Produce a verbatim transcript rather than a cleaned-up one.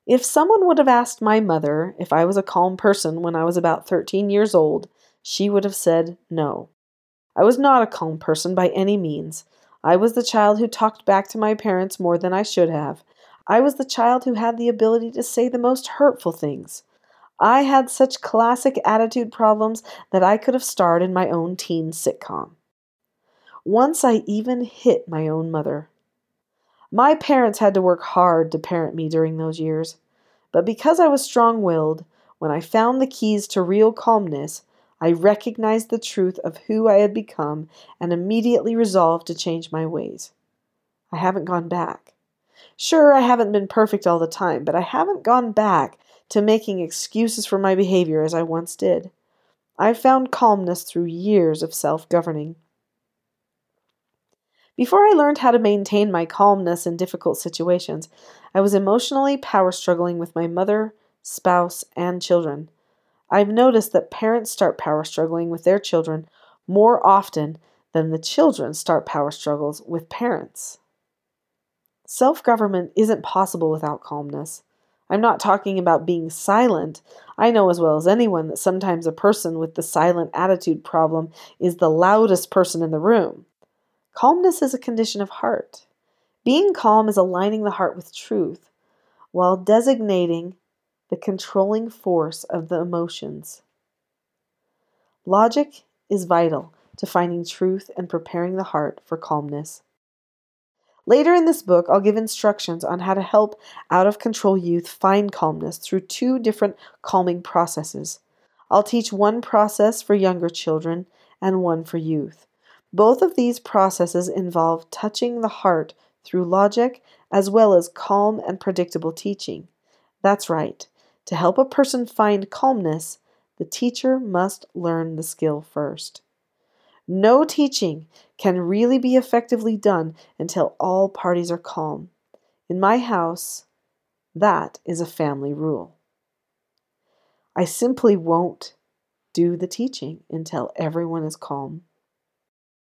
If someone would have asked my mother if I was a calm person when I was about thirteen years old, she would have said no. I was not a calm person by any means. I was the child who talked back to my parents more than I should have. I was the child who had the ability to say the most hurtful things. I had such classic attitude problems that I could have starred in my own teen sitcom. Once I even hit my own mother. My parents had to work hard to parent me during those years. But because I was strong-willed, when I found the keys to real calmness, I recognized the truth of who I had become and immediately resolved to change my ways. I haven't gone back. Sure, I haven't been perfect all the time, but I haven't gone back to making excuses for my behavior as I once did. I found calmness through years of self-governing. Before I learned how to maintain my calmness in difficult situations, I was emotionally power struggling with my mother, spouse, and children. I've noticed that parents start power struggling with their children more often than the children start power struggles with parents. Self-government isn't possible without calmness. I'm not talking about being silent. I know as well as anyone that sometimes a person with the silent attitude problem is the loudest person in the room. Calmness is a condition of heart. Being calm is aligning the heart with truth, while designating the controlling force of the emotions. Logic is vital to finding truth and preparing the heart for calmness. Later in this book, I'll give instructions on how to help out-of-control youth find calmness through two different calming processes. I'll teach one process for younger children and one for youth. Both of these processes involve touching the heart through logic as well as calm and predictable teaching. That's right. To help a person find calmness, the teacher must learn the skill first. No teaching can really be effectively done until all parties are calm. In my house, that is a family rule. I simply won't do the teaching until everyone is calm.